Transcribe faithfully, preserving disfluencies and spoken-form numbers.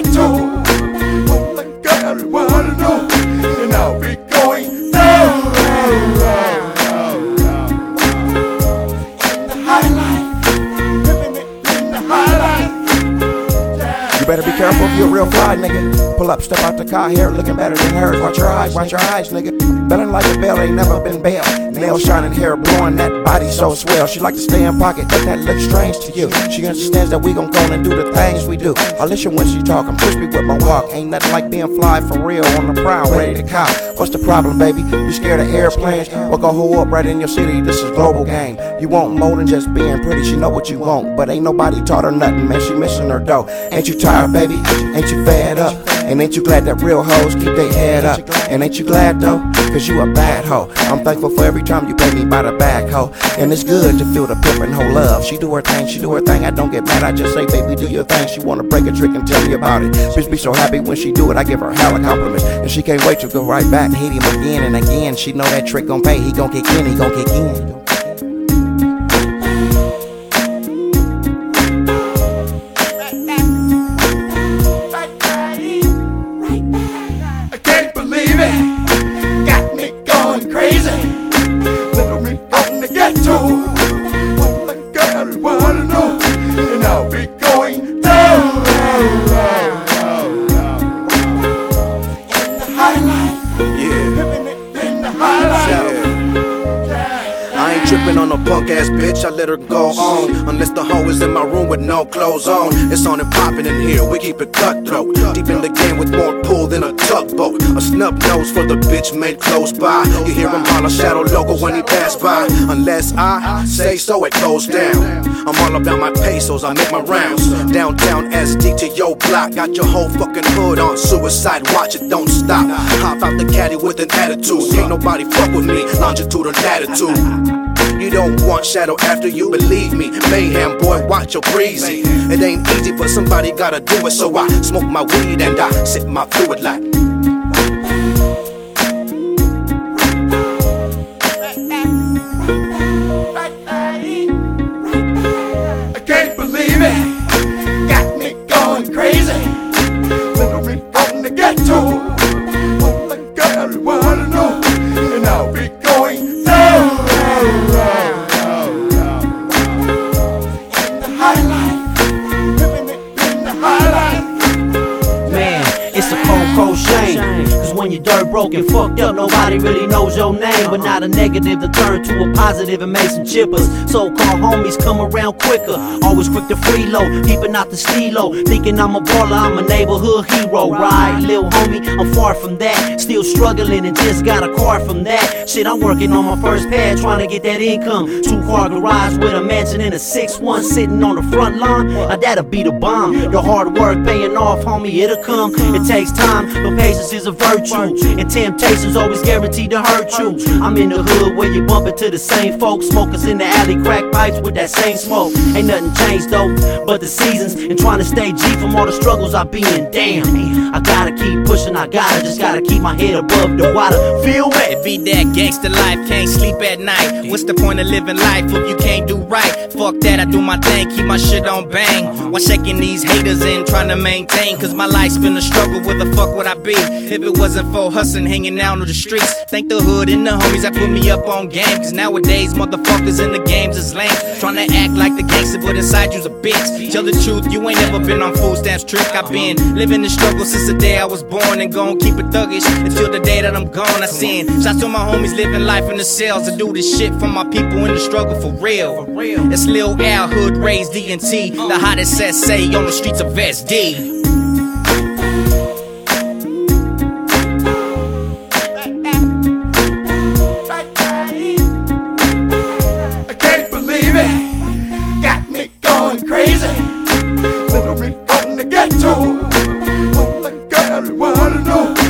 ghetto. All the girls wanna know, and I'll be going down. In the high life, living it in the high life. You better be careful if you're a real fly, nigga. Pull up, step out the car here, looking better than hers. Watch your eyes, watch your eyes, nigga. Better like a bell, ain't never been bail. Nails shining, hair blowing, that body so swell. She like to stay in pocket, does that look strange to you? She understands that we gon' go and do the things we do. I listen when she talk, I'm crispy with my walk. Ain't nothing like being fly for real on the prowl, ready to cop. What's the problem, baby? You scared of airplanes? Well, go hold up right in your city, this is global game. You want more than just being pretty, she know what you want. But ain't nobody taught her nothing, man, she missing her dough. Ain't you tired, baby? Ain't you fed up? And ain't you glad that real hoes keep their head up? And ain't you glad though? Cause you a bad hoe. I'm thankful for every time you pay me by the back, hoe. And it's good to feel the pimpin' hoe love. She do her thing, she do her thing. I don't get mad, I just say, baby, do your thing. She wanna break a trick and tell me about it. Bitch be so happy when she do it, I give her hella compliments. And she can't wait to go right back and hit him again and again. She know that trick gon' pay, he gon' kick in, he gon' kick in. Got me going crazy. Little me on the ghetto. All the girls wanna know, and I'll be going down. In the high life, Yeah. living it in the high life. I ain't trippin' on no punk ass bitch, I let her go on. Unless the hoe is in my room with no clothes on. It's on and poppin' in here, we keep it cutthroat. Deep in the game with more pull than a tugboat. A snub nose for the bitch made close by. You hear him holler shadow logo when he pass by. Unless I say so, it goes down. I'm all about my pesos, I make my rounds. Downtown S D to your block. Got your whole fucking hood on suicide watch, it don't stop. Hop out the caddy with an attitude. Can't nobody fuck with me, longitude or latitude. You don't want shadow after you believe me. Mayhem boy, watch your breezy. It ain't easy, but somebody gotta do it. So I smoke my weed and I sip my fluid like. I can't believe it. Got me going crazy. Little me on the ghetto. All the girls wanna know, and I'll be going down. In the high life, living it in the high life. Man, it's a cold, cold shame. Cause when you're dirt broke and fucked up, nobody really knows your name. But not a negative to turn to a positive and make some chippers. So-called homies come around quicker. Always quick to freeload, peeping out the stilo. Thinking I'm a baller, I'm a neighborhood hero. Right, lil homie, I'm far from that. Still struggling and just got a car from that. Shit, I'm working on my first pad, trying to get that income. Two-car garage with a mansion and a six one sitting on the front lawn. Now that'll be the bomb. Your hard work paying off, homie, it'll come. It takes time, but patience is a virtue. And temptation's always guaranteed to hurt you. I'm in the hood where you bump into the same folks. Smokers in the alley, crack pipes with that same smoke. Ain't nothing changed though, but the seasons. And trying to stay G from all the struggles I be in. Damn, I gotta keep pushing, I gotta, just gotta keep my head above the water. Feel me? It be that gangster life, can't sleep at night. What's the point of living life if you can't do right? Fuck that, I do my thing, keep my shit on bang. While shaking these haters in, trying to maintain. Cause my life's been a struggle, where the fuck would I be if it wasn't for hustling, hanging out on the streets? Thank the hood and the homies that put me up on game. Cause nowadays motherfuckers in the games is lame. Trying to act like the gangster, but inside you's a bitch. Tell the truth, you ain't never been on food stamps trick. I've been living the struggle since the day I was born, and gon' keep it thuggish until the day that I'm gone. I send shots to my homies living life in the cells, to do this shit for my people in the struggle for real. It's Lil Al, hood raised D and T, the hottest S A on the streets of S D. I can't believe it. Got me going crazy. Little me on the ghetto. All the girls wanna know,